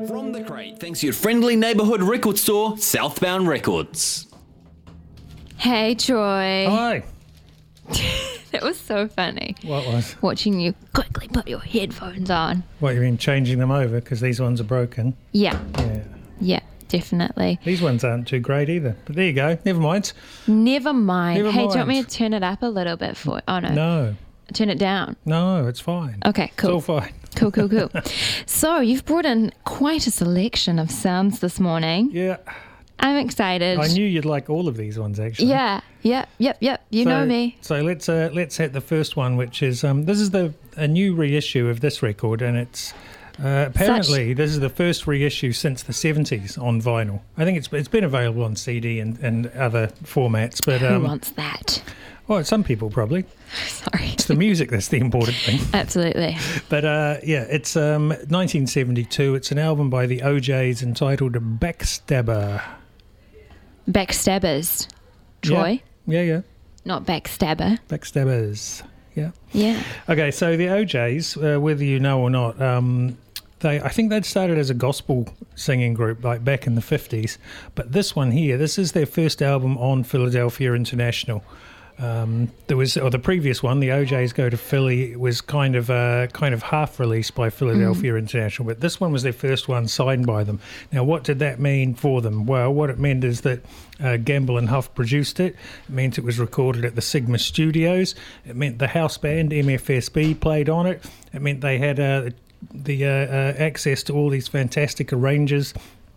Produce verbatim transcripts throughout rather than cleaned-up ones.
From the crate, thanks to your friendly neighbourhood record store, Southbound Records. Hey, Troy. Hi. That was so funny. What was? Watching you quickly put your headphones on. What, you mean changing them over because these ones are broken? Yeah, Yeah. yeah, definitely. These ones aren't too great either. But there you go. Never mind. Never mind. Never hey, do you want me mind. to turn it up a little bit for? Oh no. No. Turn it down. No, it's fine. Okay, cool. It's all fine. Cool, cool, cool. So you've brought in quite a selection of sounds this morning. Yeah. I'm excited. I knew you'd like all of these ones actually. Yeah, yep, yep, yep. You So- know me. So let's uh, let's hit the first one, which is um, this is the a new reissue of this record, and it's uh, apparently this is the first reissue since the seventies on vinyl. I think it's it's been available on C D and, and other formats, but Who um, wants that? well, some people probably. Sorry. It's the music that's the important thing. Absolutely. But uh, yeah, it's um, nineteen seventy-two. It's an album by the O Js entitled Backstabber. Backstabbers. Troy, Yeah, yeah, not backstabber. Backstabbers. Yeah. Yeah. Okay, so the O Js, uh, whether you know or not, um, they I think they'd started as a gospel singing group like back in the fifties. But this one here, this is their first album on Philadelphia International. Um, there was, or the previous one, the O Js Go to Philly, was kind of uh, kind of half released by Philadelphia mm. International, but this one was their first one signed by them. Now, what did that mean for them? Well, what it meant is that uh, Gamble and Huff produced it. It meant it was recorded at the Sigma Studios. It meant the house band M F S B played on it. It meant they had uh, the uh, uh, access to all these fantastic arrangers.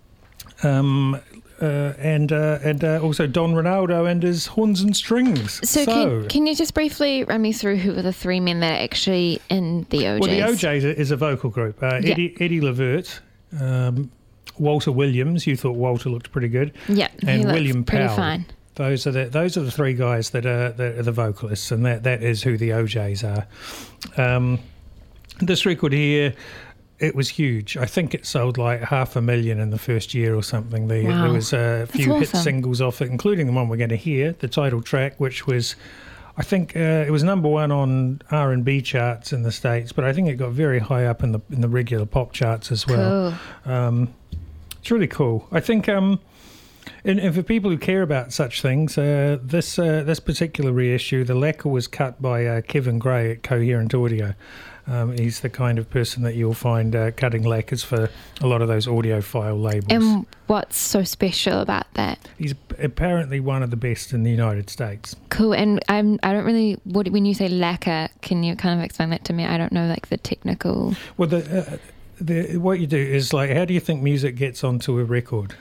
Um, Uh, and uh, and uh, also Don Ronaldo and his horns and strings. So, can, can you just briefly run me through who were the three men that are actually in the O Js? Well, the O Js is a vocal group. Uh, Yeah. Eddie, Eddie Levert, um, Walter Williams. You thought Walter looked pretty good. Yeah, And he looks William pretty Powell. fine. Those are the those are the three guys that are, that are the vocalists, and that, that is who the O Js are. Um, this record here, it was huge. I think it sold like half a million in the first year or something. The, Wow. There was a few hit awesome. singles off it, including the one we're going to hear, the title track, which was, I think uh, it was number one on R and B charts in the States, but I think it got very high up in the in the regular pop charts as well. Cool. Um, it's really cool. I think, um, and, and for people who care about such things, uh, this uh, this particular reissue, the lacquer was cut by uh, Kevin Gray at Coherent Audio. Um, he's the kind of person that you'll find uh, cutting lacquers for a lot of those audiophile labels. And what's so special about that? He's apparently one of the best in the United States. Cool. And I'm I don't really what when you say lacquer, can you kind of explain that to me? I don't know like the technical. Well, the, uh, the what you do is like, how do you think music gets onto a record?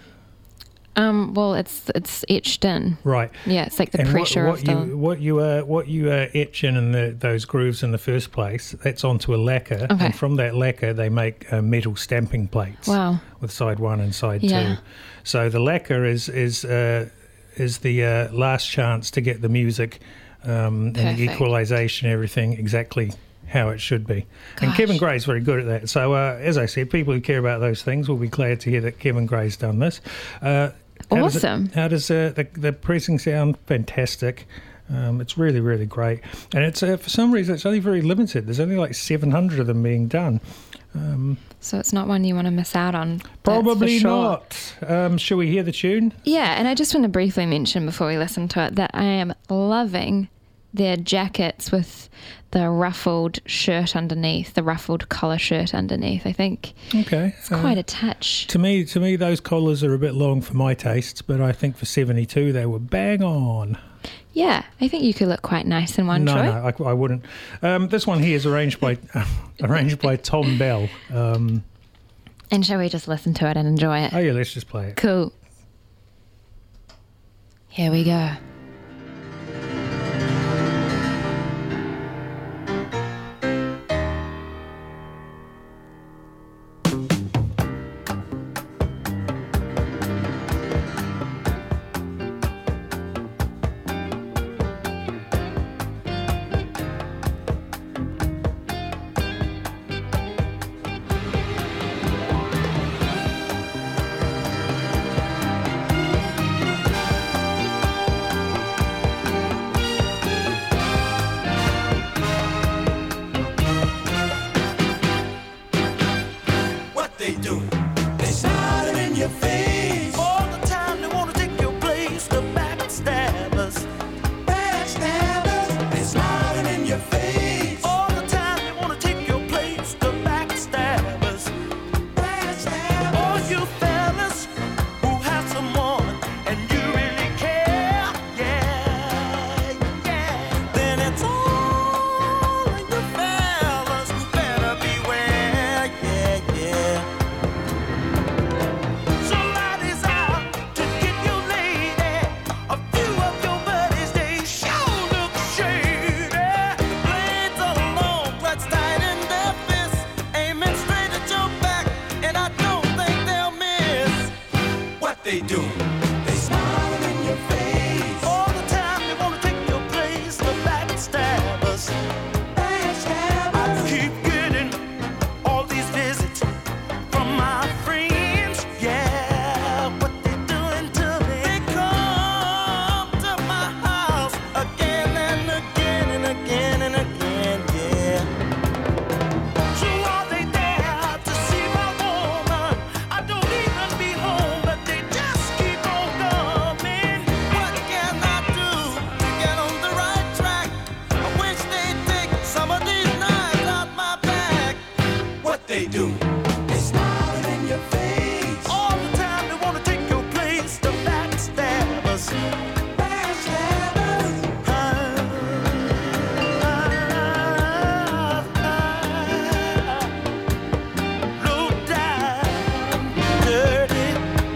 Um. Well, it's it's etched in. Right. Yeah. It's like the And pressure what, what of the. you what you uh, what you uh, etch in in the, those grooves in the first place, that's onto a lacquer, Okay. and from that lacquer they make uh, metal stamping plates. Wow. With side one and side Yeah. two. So the lacquer is is uh, is the uh, last chance to get the music um, and the Perfect. equalisation, everything exactly how it should be. And Gosh. Kevin Gray's very good at that. So uh, as I said, people who care about those things will be glad to hear that Kevin Gray's done this. Uh, How does it- Awesome. how does uh, the the pressing sound? Fantastic. Um, it's really, really great. And it's uh, for some reason, it's only very limited. There's only like seven hundred of them being done. Um, So it's not one you want to miss out on. that's for probably sure. not. Um, shall we hear the tune? Yeah, and I just want to briefly mention before we listen to it that I am loving their jackets with the ruffled shirt underneath, the ruffled collar shirt underneath. I think Okay. it's quite a touch. To me, to me, those collars are a bit long for my tastes, but I think for seventy-two they were bang on. Yeah, I think you could look quite nice in one, no, Troy. no, I, I wouldn't. Um, this one here is arranged by arranged by Tom Bell. Um, And shall we just listen to it and enjoy it? oh yeah, let's just play it. Cool. Here we go. they do? They smile in your face. All the time they wanna take your place. The backstabbers. Backstabbers. I keep getting all these visits from my friends. Yeah, what they doing to me? They come to my house again and again and again and again. Yeah. So are they there to see my woman? I don't even be home, but they just keep on coming. What can I do to get on the right track? I wish they'd take some of these knives out my back. What they do? They smile in your face. All the time they wanna take your place. The backstabbers. Backstabbers. Ah, ah, ah. Low down, dirty.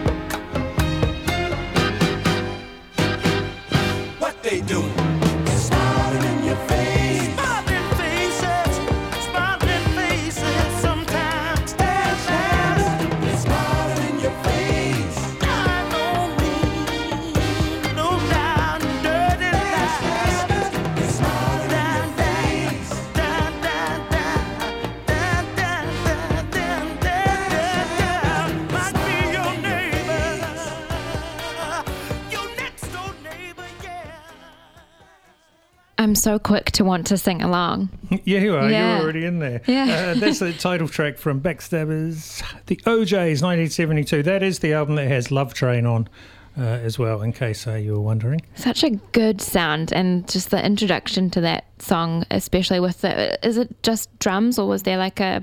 What they do? They're smiling in your face. Smiling faces, smiling faces. Sometimes they're smiling in your face. I don't mean low down, dirty lies. They're smiling down, down, down, down, down, down, down, down, down, down. Might be your neighbor, your next door neighbor, yeah. I'm so quick to want to sing along. Yeah, you are. Yeah. You're already in there. Yeah. Uh, that's the title track from Backstabbers, the O Js, nineteen seventy-two. That is the album that has Love Train on uh, as well, in case uh, you were wondering. Such a good sound, and just the introduction to that song, especially with the, is it just drums or was there like a,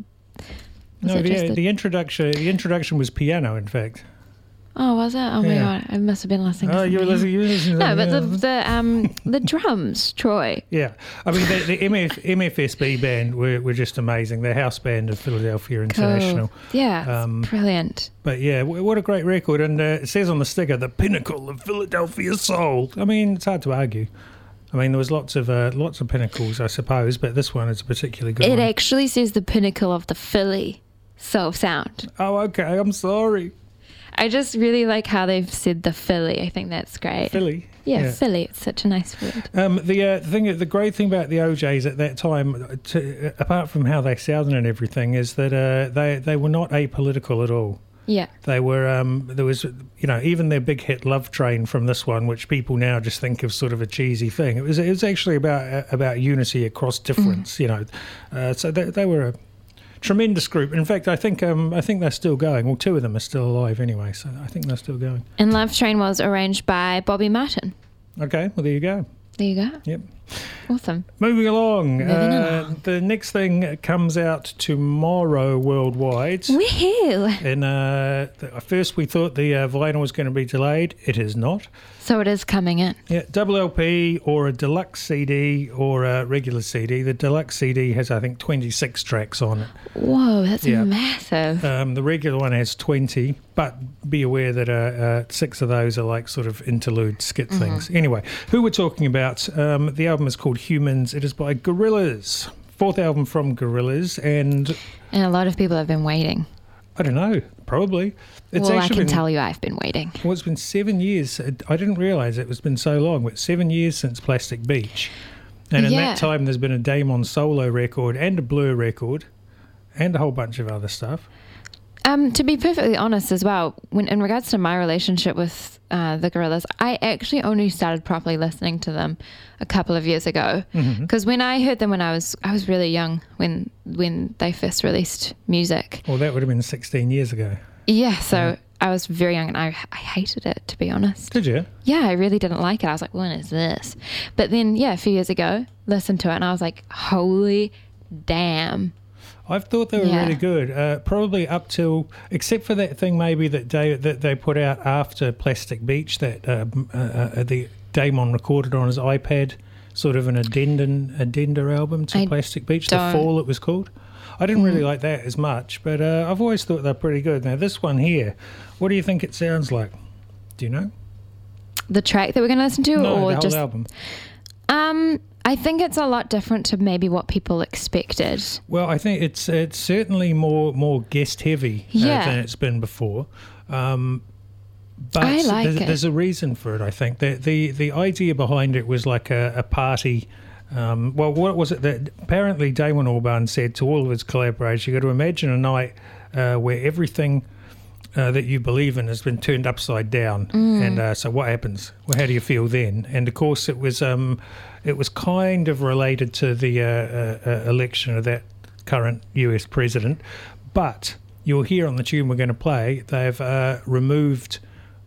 was No, it just the, a- the introduction. The introduction was piano, in fact. oh, was it? Oh my Yeah. god, I must have been listening to Oh, you were something listening. You else. were listening to No, but the, something else. the, um, the drums, Troy. Yeah, I mean the, the M F, M F S B band were, were just amazing. The house band of Philadelphia International. Cool. Yeah, it's Um, brilliant. But yeah, w- what a great record! And uh, it says on the sticker, "The pinnacle of Philadelphia soul." I mean, it's hard to argue. I mean, there was lots of uh, lots of pinnacles, I suppose, but this one is a particularly good It one. actually says the pinnacle of the Philly soul sound. Oh, okay. I'm sorry, I just really like how they've said the Philly. I think that's great. Philly. Yeah, Philly. It's such a nice word. Um, the uh, thing, the great thing about the O Js at that time, to, apart from how they sounded and everything, is that uh, they they were not apolitical at all. Yeah. They were, um, there was, you know, even their big hit Love Train from this one, which people now just think of sort of a cheesy thing. It was, it was actually about uh, about unity across difference, Mm. you know. Uh, so they, they were a tremendous group. In fact, I think um, I think they're still going. Well, two of them are still alive anyway, so I think they're still going. And Love Train was arranged by Bobby Martin. Okay, well, there you go. There you go. Yep. Awesome. Moving along. Moving uh, along. The next thing comes out tomorrow worldwide. Woohoo! And uh, th- at first we thought the uh, vinyl was going to be delayed. It is not. So it is coming in. Yeah, double L P or a deluxe C D or a regular C D. The deluxe C D has, I think, twenty-six tracks on it. Whoa, that's Yeah. massive. Um, the regular one has twenty, but be aware that uh, uh, six of those are like sort of interlude skit Mm-hmm. things. Anyway, who we're talking about, um, the album is called Humans. It is by Gorillaz. Fourth album from Gorillaz, and And a lot of people have been waiting. I don't know, probably. It's well, I actually can been, tell you I've been waiting. Well, it's been seven years. I didn't realise it was been so long, but seven years since Plastic Beach. And in Yeah. that time, there's been a Damon solo record and a Blur record and a whole bunch of other stuff. Um, to be perfectly honest as well, when in regards to my relationship with uh, the Gorillaz, I actually only started properly listening to them a couple of years ago. Because when I heard them when I was I was really young when when they first released music. Well, that would have been sixteen years ago. Yeah, so I was very young and I I hated it, to be honest. Did you? Yeah, I really didn't like it. I was like, when is this? But then, yeah, a few years ago, listened to it and I was like, holy damn. I've thought they were Yeah. really good. Uh, probably up till, except for that thing maybe that they that they put out after Plastic Beach, that uh, uh, uh, the Damon recorded on his iPad, sort of an addendum addenda album to I Plastic Beach, don't- The Fall it was called. I didn't really like that as much, but uh, I've always thought they're pretty good. Now this one here, what do you think it sounds like? Do you know? The track that we're going to listen to, No, or the whole just album. um, I think it's a lot different to maybe what people expected. Well, I think it's it's certainly more more guest heavy uh, Yeah. than it's been before. Um, But I like there's, it. there's a reason for it, I think. The the, the idea behind it was like a, a party. Um, well, what was it that apparently Damon Albarn said to all of his collaborators? You got to imagine a night uh, where everything uh, that you believe in has been turned upside down. Mm. And uh, so what happens? Well, how do you feel then? And of course, it was um, it was kind of related to the uh, uh, uh, election of that current U S president. But you'll hear on the tune we're going to play, they've uh, removed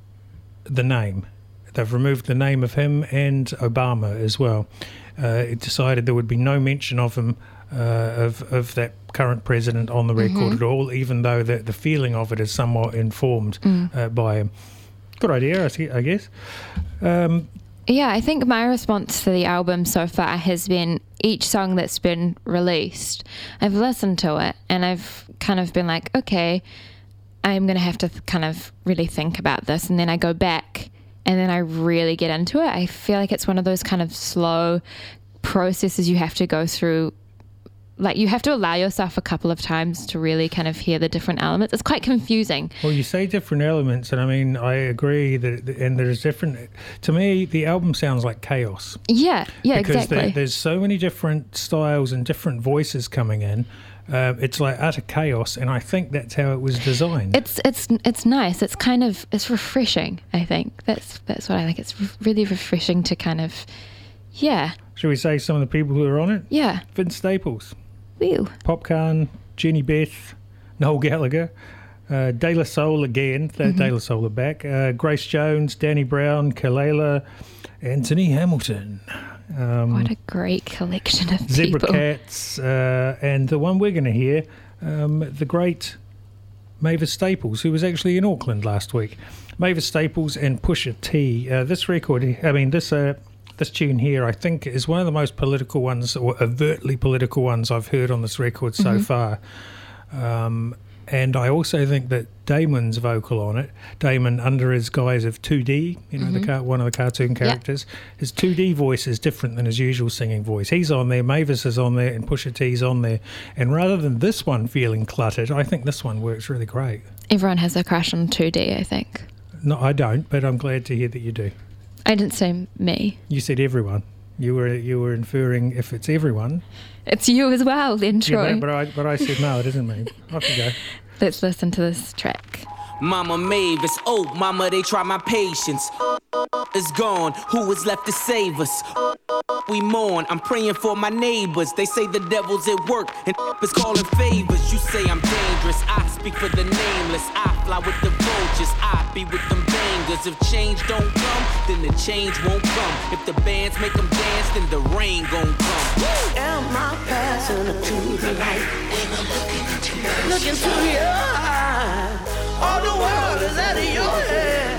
the name. They've removed the name of him and Obama as well. Uh, it decided there would be no mention of him, uh, of of that current president on the record Mm-hmm. at all, even though the, the feeling of it is somewhat informed Mm. uh, by him. Good idea, I see- I guess. Um, Yeah, I think my response to the album so far has been each song that's been released, I've listened to it and I've kind of been like, okay, I'm going to have to th- kind of really think about this. And then I go back and then I really get into it. I feel like it's one of those kind of slow processes you have to go through. Like you have to allow yourself a couple of times to really kind of hear the different elements. It's quite confusing. Well, you say different elements, and I mean, I agree that, and there's different. To me, the album sounds like chaos Yeah, yeah, because exactly. there, there's so many different styles and different voices coming in. Uh, it's like utter chaos, and I think that's how it was designed. It's it's it's nice. It's kind of it's refreshing. I think that's that's what I like. It's re- really refreshing to kind of, yeah, Should we say some of the people who are on it? yeah. Vince Staples, Whew. Popcorn, Jenny Beth, Noel Gallagher, uh, De La Soul again, the Mm-hmm. De La Soul are back, uh, Grace Jones, Danny Brown, Kalela, Anthony Hamilton. Um, What a great collection of Zebra people. Cats, uh, and the one we're going to hear, um, the great Mavis Staples, who was actually in Auckland last week. Mavis Staples and Pusha T. Uh, this record, I mean, this uh, this tune here, I think, is one of the most political ones, or overtly political ones I've heard on this record so Mm-hmm. far. Um, and I also think that Damon's vocal on it, Damon under his guise of two D, you know, the car- one of the cartoon characters, his two D voice is different than his usual singing voice. He's on there, Mavis is on there, and Pusha T's on there. And rather than this one feeling cluttered, I think this one works really great. Everyone has a crush on two D, I think. No, I don't, but I'm glad to hear that you do. I didn't say me. You said everyone. You were you were inferring if it's everyone. It's you as well, then, Troy. Yeah, but, but I but I said no, it isn't me. Off you go. Let's listen to this track. Mama Mavis, oh mama, they try my patience. It's gone, who is left to save us? We mourn, I'm praying for my neighbors. They say the devil's at work and is calling favors. You say I'm dangerous, I speak for the nameless. I fly with the vultures, I be with them bangers. If change don't come, then the change won't come. If the bands make them dance, then the rain gon' come. Am I passing to the light? Look into your eyes. All the world is out of your head.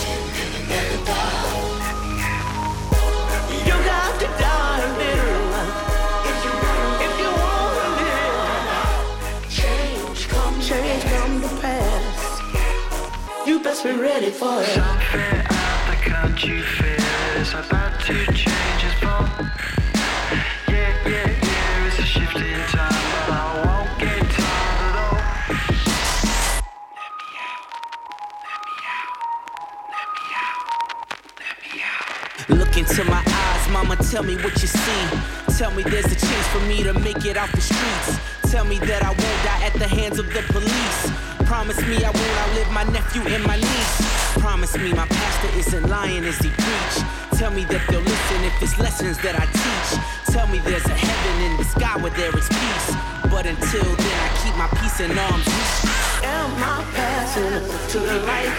You got to die, little. If you want to live, change come, change come to pass. You best be ready for it. Something out the country fair is about to change its form. Yeah, yeah, yeah, it's a shift in time, but I won't get tired at all. Let me out, let me out, let me out, let me out. Look into my eyes, mama, tell me what you see. Tell me there's a chance for me to make it out the streets. Tell me that I won't die at the hands of the police. Promise me I won't outlive my nephew and my niece. Promise me my pastor isn't lying as he preach. Tell me that they'll listen if it's lessons that I teach. Tell me there's a heaven in the sky where there is peace. But until then I keep my peace in arm's reach. Am I passing to the light?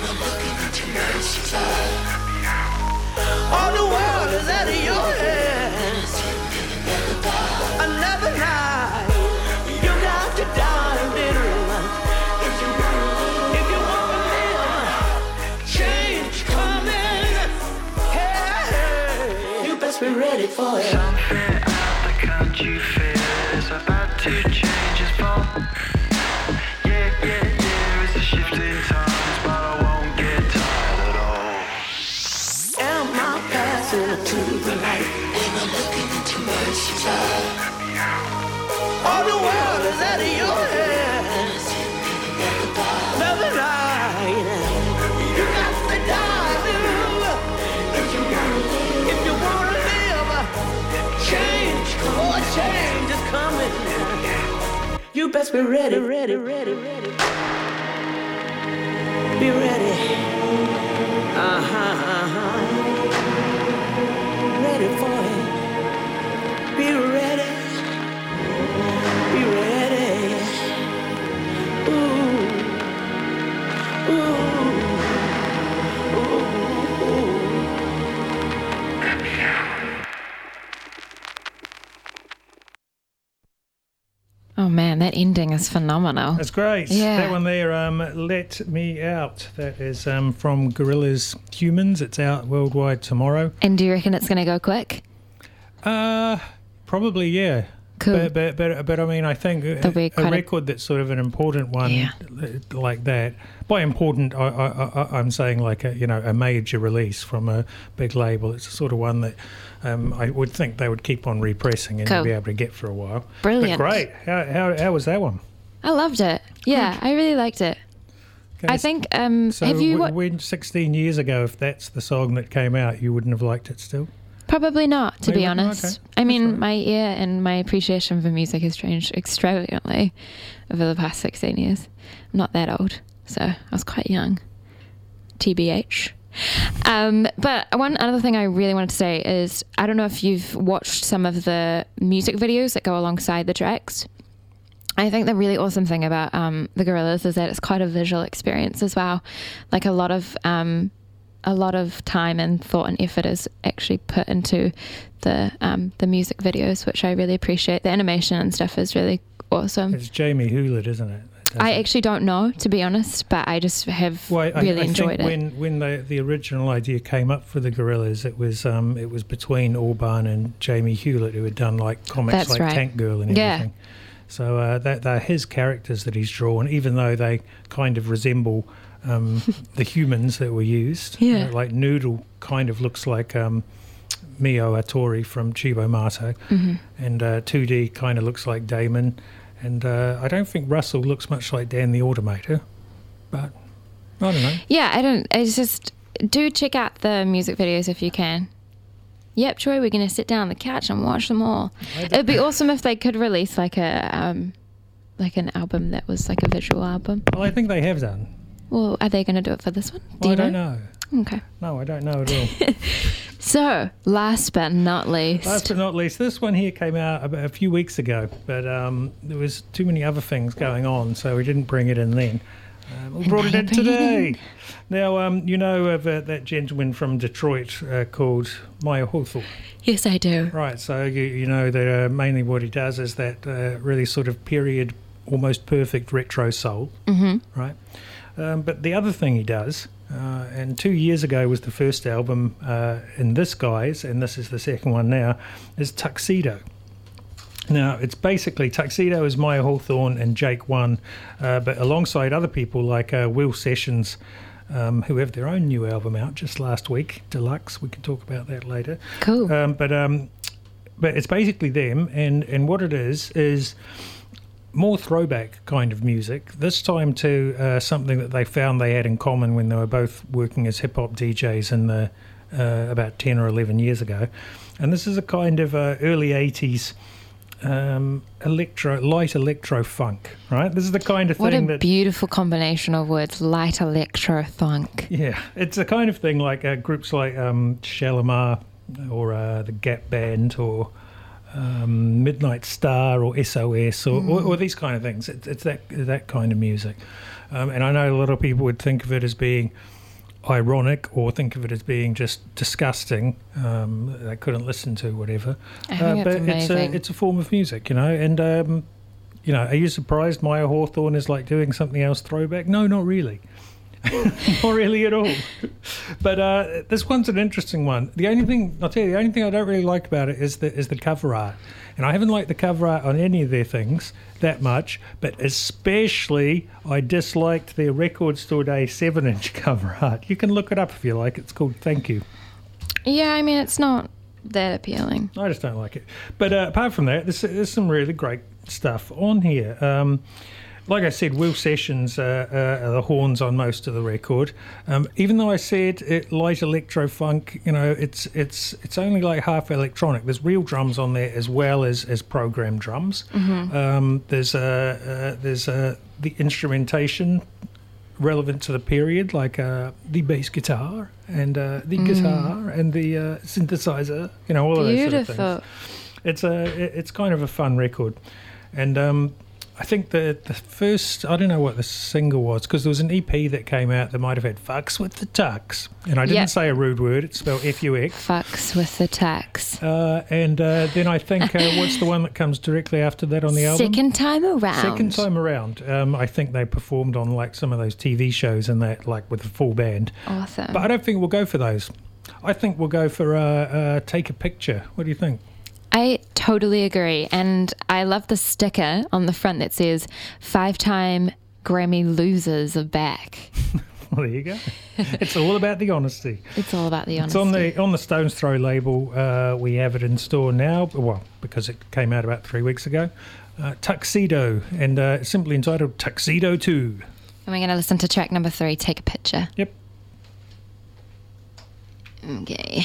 All the world is out of your head. Another night, you got to die, little. If you want to live, change coming. Hey, you best be ready for it. Something out the country fair is about to change its form. Yeah, yeah, yeah, it's a shift in times, but I won't get tired at all. Am I passing to the light? All the world is out of your head. Another night, you got You best be ready, ready, ready, ready. Be ready. Uh-huh, uh-huh. Ready for it. Be ready. Be ready. Ooh. Ooh. Ooh. Ooh. Oh man, that ending is phenomenal. That's great. Yeah. That one there, um, Let Me Out. That is um, from Gorillaz Humans. It's out worldwide tomorrow. And do you reckon it's going to go quick? Uh, probably, yeah. Cool. But, but, but, but I mean, I think a, There'll be a quite a- record that's sort of an important one Yeah. like that. By important, I, I, I, I'm saying like a, you know, a major release from a big label. It's the sort of one that um, I would think they would keep on repressing and Cool. be able to get for a while. Brilliant. But great. How, how, how was that one? I loved it. Yeah, I really liked it. Okay, I think, um, So have you w- wa- when sixteen years ago, if that's the song that came out, you wouldn't have liked it still? Probably not, to Maybe be not, honest. okay. I mean, That's right. my ear and my appreciation for music has changed extravagantly over the past sixteen years. I'm not that old, so I was quite young. T B H. Um, but one other thing I really wanted to say is, I don't know if you've watched some of the music videos that go alongside the tracks. I think the really awesome thing about um, the Gorillaz is that it's quite a visual experience as well. Like a lot of um, a lot of time and thought and effort is actually put into the um, the music videos, which I really appreciate. The animation and stuff is really awesome. It's Jamie Hewlett, isn't it? that does I it? actually don't know, to be honest, but I just have Well, I, really I enjoyed think it. when when the the original idea came up for the Gorillaz, it was um it was between Orban and Jamie Hewlett, who had done like comics That's like right. Tank Girl and Yeah. everything. So uh, that they're his characters that he's drawn, even though they kind of resemble um, the humans that were used. Yeah. You know, like Noodle kind of looks like um, Mio Atori from Chibo Mato, Mhm. and uh, two D kind of looks like Damon, and uh, I don't think Russell looks much like Dan the Automator, but I don't know. Yeah, I don't. It's just do check out the music videos if you can. Yep, Troy, we're gonna sit down on the couch and watch them all. It'd be awesome if they could release like a um, like an album that was like a visual album. Well, I think they have done. Well, are they gonna do it for this one? Do Well, you I don't know. Okay. No, I don't know at all. So, last but not least, Last but not least, this one here came out about a few weeks ago, but um, there was too many other things going on, so we didn't bring it in then. Um, we brought it in today. Now, um, you know of uh, that gentleman from Detroit uh, called Maya Hawthorne. yes, I do. Right, so you, you know that uh, mainly what he does is that uh, really sort of period, almost perfect retro soul, Mm-hmm. right? Um, but the other thing he does, uh, and two years ago was the first album uh, in this guise, and this is the second one now, is Tuxedo. Now, it's basically Tuxedo is Maya Hawthorne and Jake One, uh, but alongside other people like uh, Will Sessions, um, who have their own new album out just last week, Deluxe. We can talk about that later. Cool. Um, but um, but it's basically them, and, and what it is is more throwback kind of music. This time to uh, something that they found they had in common when they were both working as hip hop D Js in the uh, about ten or eleven years ago, and this is a kind of uh, early eighties. Um, electro, light electro funk, right? This is the kind of What a thing that, beautiful combination of words, light electro funk. yeah, it's the kind of thing like uh, groups like um, Shalimar or uh, the Gap Band or um, Midnight Star or S O S or, or, or these kind of things. It's, it's that that kind of music, um, and I know a lot of people would think of it as being ironic or think of it as being just disgusting. Um, they couldn't listen to whatever. I think Uh, it's but it's a, amazing. it's a form of music, you know. And um, you know, are you surprised Maya Hawthorne is like doing something else throwback? No, not really. Not really at all. But uh, this one's an interesting one. The only thing I'll tell you, the only thing I don't really like about it is the is the cover art, and I haven't liked the cover art on any of their things that much. But especially, I disliked their Record Store Day seven-inch cover art. You can look it up if you like. It's called Thank You. Yeah, I mean, it's not that appealing. I just don't like it. But uh, apart from that, there's, there's some really great stuff on here. Um, like I said, Will Sessions uh, uh, are the horns on most of the record. Um, even though I said it light electro funk, you know, it's it's it's only like half electronic. There's real drums on there as well as as programmed drums. Mm-hmm. Um, there's uh, uh, there's uh, the instrumentation relevant to the period, like uh, the bass guitar and uh, the Mm. guitar and the uh, synthesizer. You know, all of those sort of Beautiful. things. It's a it's kind of a fun record, and um, I think the the first I don't know what the single was because there was an E P that came out that might have had "Fucks with the Tux," and I didn't Yeah. say a rude word. It's spelled F U X. Fucks with the tax. Uh, and uh, then I think uh, what's the one that comes directly after that on the album? Second time around. Second time around. Um, I think they performed on like some of those T V shows and that, like with a full band. Awesome. But I don't think we'll go for those. I think we'll go for uh, uh, "Take a Picture." What do you think? I totally agree. And I love the sticker on the front that says five-time Grammy losers are back. Well, there you go. It's all about the honesty. It's all about the It's honesty. on the on the Stones Throw label. Uh, we have it in store now. Well, because it came out about three weeks ago. Uh, Tuxedo, and uh, it's simply entitled Tuxedo two. And we're going to listen to track number three, Take a Picture. Yep. Okay.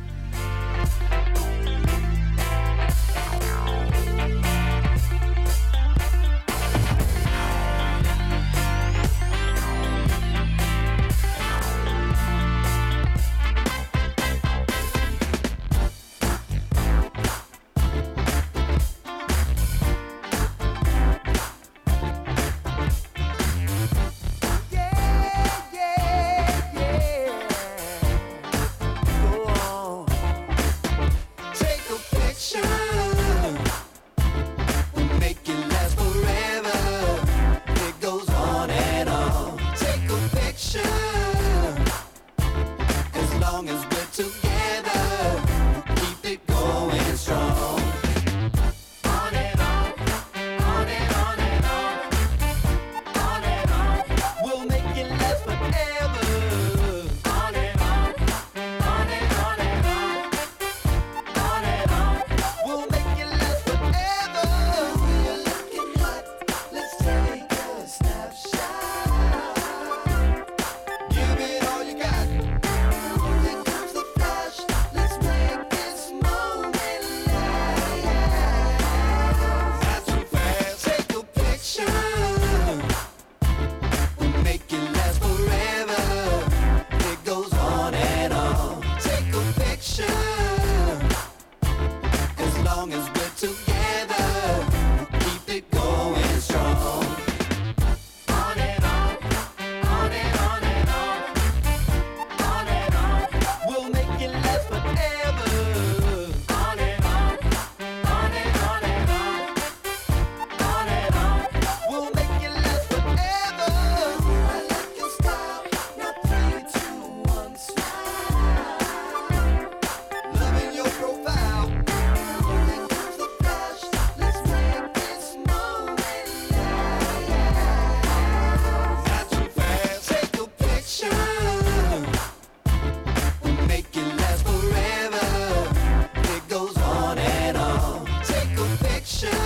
Yeah, yeah, yeah. Go on. Take a picture. We'll make it last forever. It goes on and on. Take a picture. As long as we're together, keep it going strong. On and on, on and on and on. On and on, we'll make it last forever. On and on, on and on and on. On and on, we'll make it last forever. We're looking hot, let's take a snapshot. Give it all you got. Here comes the flash, let's make this moment last. Not too fast, take a picture. We'll make it last forever. It goes on and on. Take a picture. As long as we're together, keep it going strong. On and on, on and on and on. On and on, we'll make it last forever. On and on, on and on and on. On and on, we'll make it last forever. I like your style, now three, two, one, smile. Loving your profile. Here comes the flash, let's make this moment last. Not too fast, take a picture. We'll make it last forever. It goes on and on. Take a picture.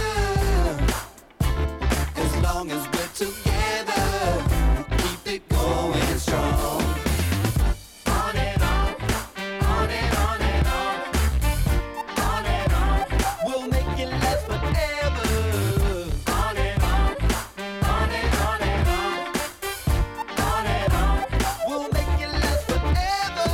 As long as we're together, keep it going strong. On and on, on and on and on. On and on, we'll make it last forever. On and on, on and on and on. On and on, we'll make it last forever.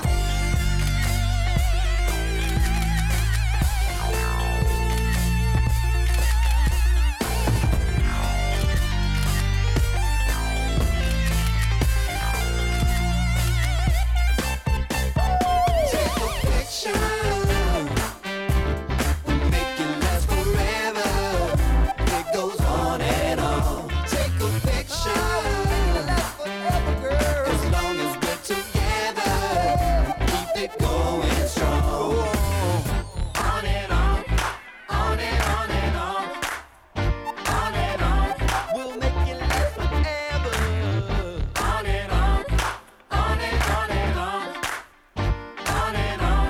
Take a picture. We'll make it last forever. It goes on and on. Take a picture. As long as we're together, keep it going strong. On and on, on and on and on. On and on, we'll make it last forever. On and on, on and on and on. On and on.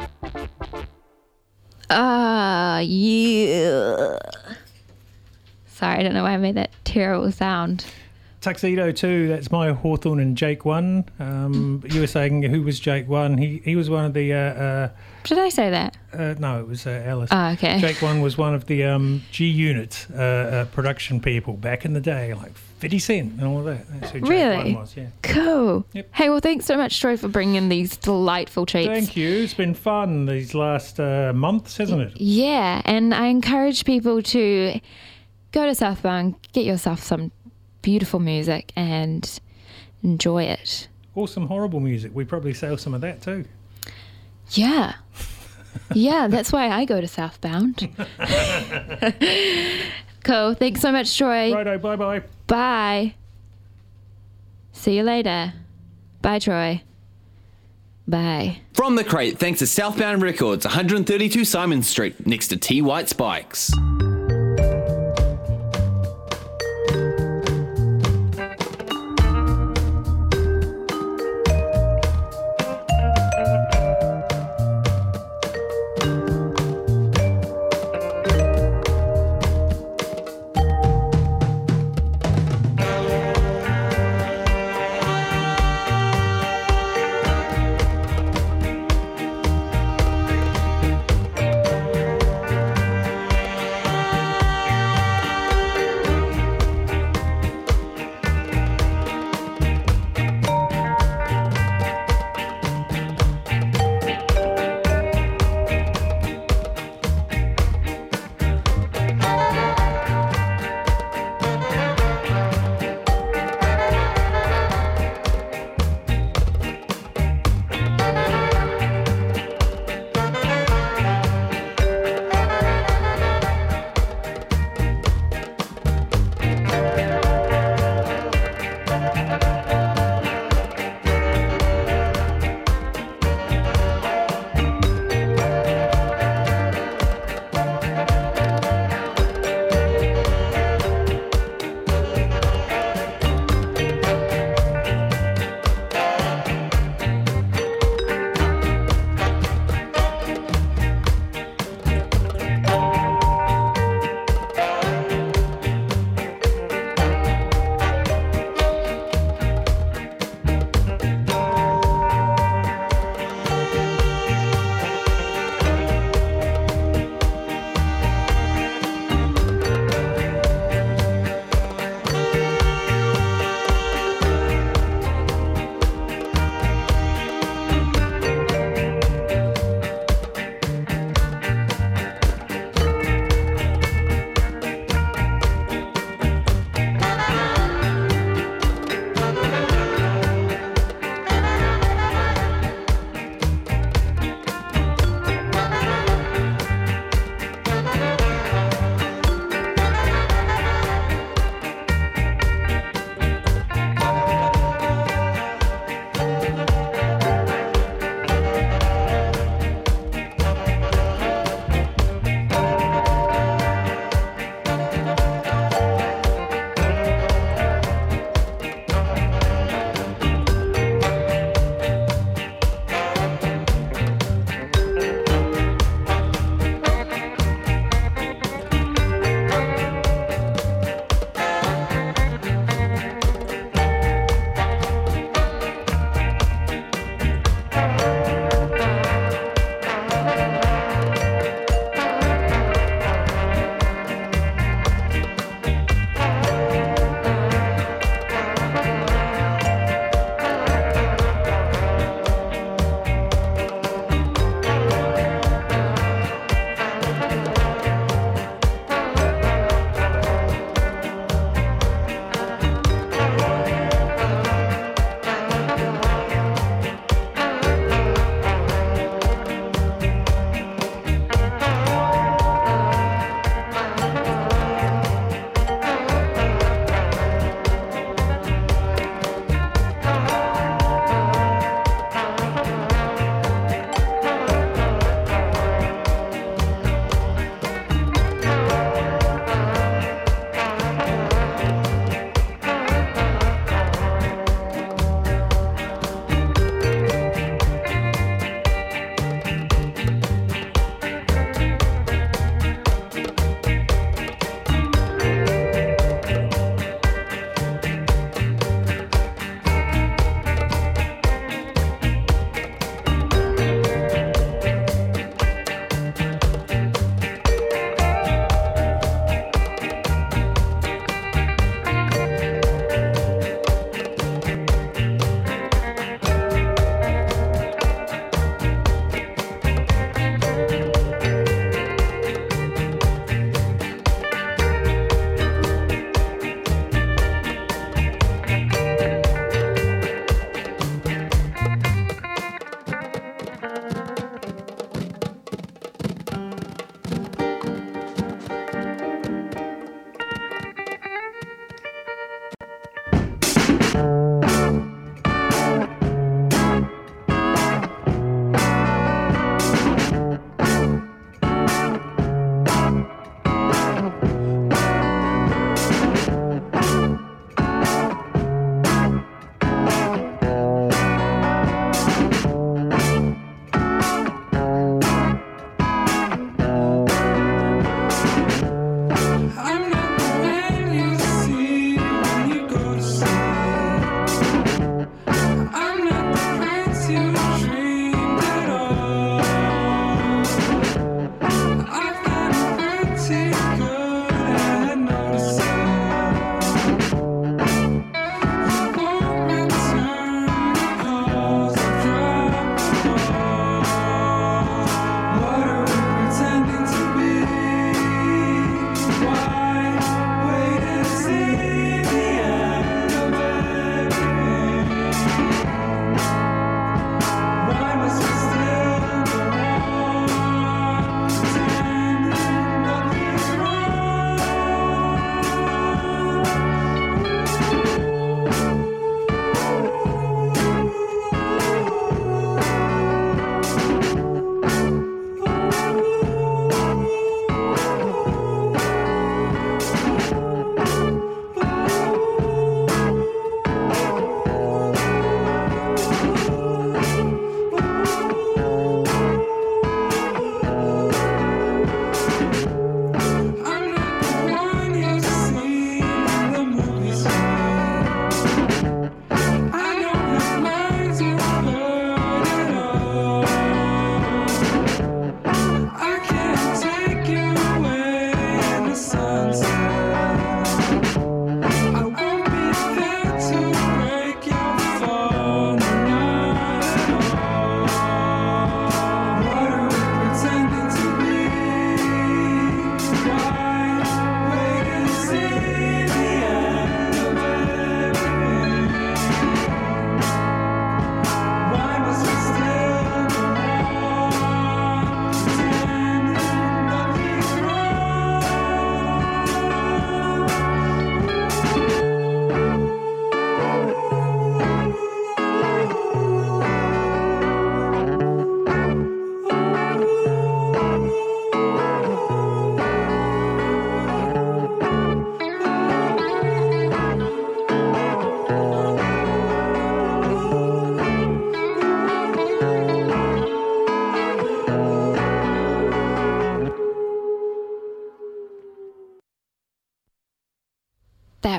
Ah, yeah. Sorry, I don't know why I made that terrible sound. Tuxedo two, that's my Hawthorne and Jake one. Um, you were saying who was Jake one? He he was one of the... Uh, uh, Did I say that? uh, no, it was uh, Alice. Oh, okay. Jake one was one of the um, G-Unit uh, uh, production people back in the day, like fifty Cent and all of that. That's who Jake Really? one was, yeah. Cool. Yep. Hey, well, thanks so much, Troy, for bringing in these delightful treats. Thank you. It's been fun these last uh, months, hasn't it? Yeah, and I encourage people to go to Southbound, get yourself some beautiful music and enjoy it. Or some horrible music. We probably sell some of that too. Yeah. Yeah, that's why I go to Southbound. Cool. Thanks so much, Troy. Righto, bye-bye. Bye. See you later. Bye, Troy. Bye. From the Crate, thanks to Southbound Records, one thirty-two Simon Street, next to T White Spikes.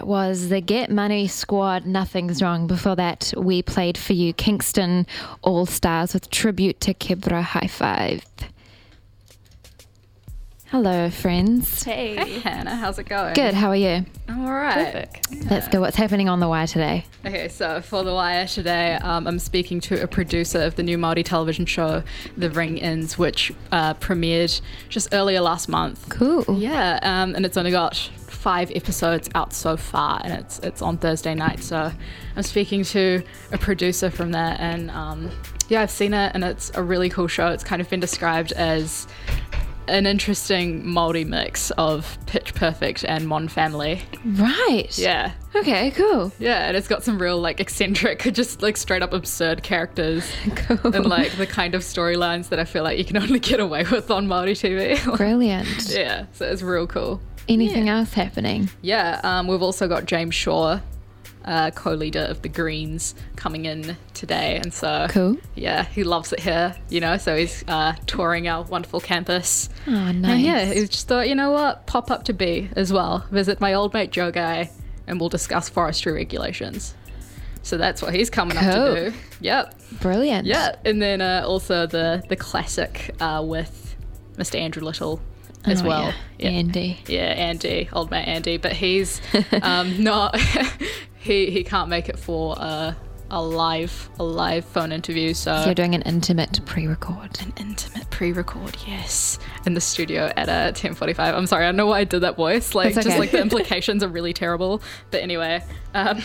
was the Get Money Squad, Nothing's Wrong. Before that, we played for you Kingston All Stars with Tribute to Kebra High Five. Hello, friends. Hey. Hey, Hannah, how's it going? Good, how are you? I'm all right. Perfect. Let's go. What's happening on The Wire today? Okay, so for The Wire today, um, I'm speaking to a producer of the new Māori television show, The Ring-Ins, which uh, premiered just earlier last month. Cool. Yeah, um, and it's only got five episodes out so far, and it's it's on Thursday night. So I'm speaking to a producer from there, and um, yeah, I've seen it, and it's a really cool show. It's kind of been described as an interesting Māori mix of Pitch Perfect and Modern Family. Right. Yeah. Okay, cool. Yeah, and it's got some real, like, eccentric, just, like, straight up absurd characters. Cool. And, like, the kind of storylines that I feel like you can only get away with on Māori T V. Brilliant. Yeah, so it's real cool. Anything else happening? Yeah, um, we've also got James Shaw, uh, co-leader of the Greens, coming in today. And so, Cool. yeah, he loves it here, you know, so he's uh, touring our wonderful campus. Oh, And nice. yeah, he just thought, you know what, pop up to B as well. Visit my old mate Joe Guy, and we'll discuss forestry regulations. So that's what he's coming up Cool. to do. Yep. Brilliant. Yeah. And then uh, also the the classic uh, with Mister Andrew Little as Oh, well. yeah. Andy. Yeah, Andy, old mate Andy. But he's um, not, he, he can't make it for uh, a live a live phone interview. So You're doing an intimate pre-record. an intimate pre-record, yes, in the studio at uh, ten forty-five. I'm sorry, I don't know why I did that voice. Like, That's just okay. like the implications are really terrible. But anyway, um,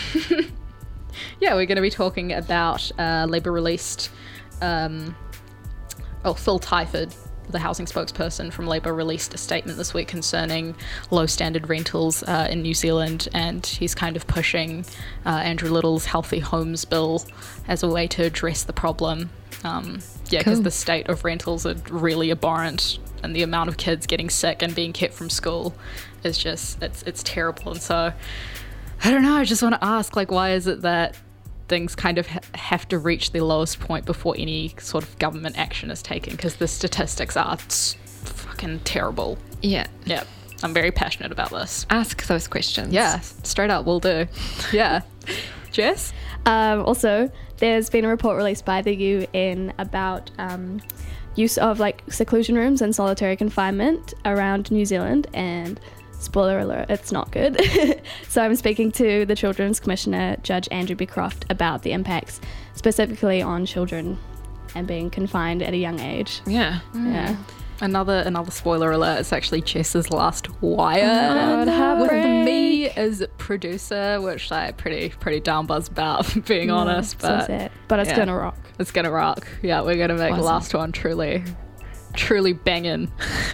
yeah, we're going to be talking about uh, Labour released, um, oh, Phil Tyford, the housing spokesperson from Labour, released a statement this week concerning low standard rentals uh, in New Zealand, and he's kind of pushing uh, Andrew Little's Healthy Homes Bill as a way to address the problem. Um, yeah, because Cool. the state of rentals are really abhorrent, and the amount of kids getting sick and being kept from school is just, it's it's terrible. And so, I don't know, I just want to ask, like, why is it that things kind of ha- have to reach their lowest point before any sort of government action is taken? Because the statistics are s- fucking terrible. Yeah. Yeah, I'm very passionate about this. Ask those questions. Yeah, straight up, will do. Yeah. Jess? Um, also, there's been a report released by the U N about um, use of like seclusion rooms and solitary confinement around New Zealand, and spoiler alert, it's not good. So I'm speaking to the Children's Commissioner, Judge Andrew Beecroft, about the impacts specifically on children and being confined at a young age. Yeah. Yeah. Another another spoiler alert, it's actually Jess's last Wire Oh, no. with heartbreak. me as producer, which I'm pretty pretty down buzzed about, being Yeah, honest. so But sad. But it's yeah. gonna rock. It's gonna rock. Yeah, we're gonna make the Awesome. last one truly, truly banging.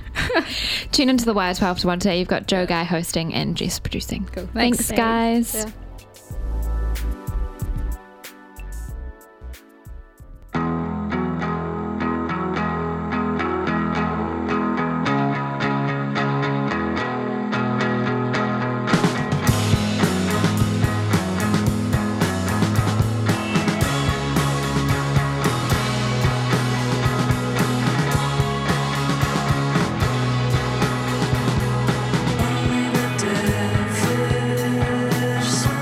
Tune into The Wire twelve to one today. You've got Joe Guy hosting and Jess producing. Cool. Thanks, Thanks. guys. Yeah. Dead fish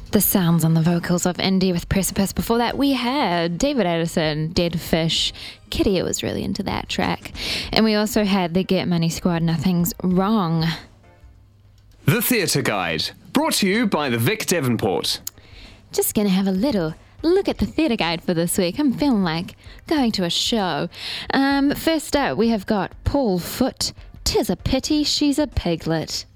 The sounds on the vocals of Indie with Precipice. Before that, we had David Addison, Dead Fish. Kitty was really into that track. And we also had the Get Money Squad, Nothing's Wrong. The Theatre Guide, brought to you by the Vic Devonport. Just gonna have a little look at the theatre guide for this week. I'm feeling like going to a show. Um, first up, we have got Paul Foot, 'Tis a Pity She's a Piglet.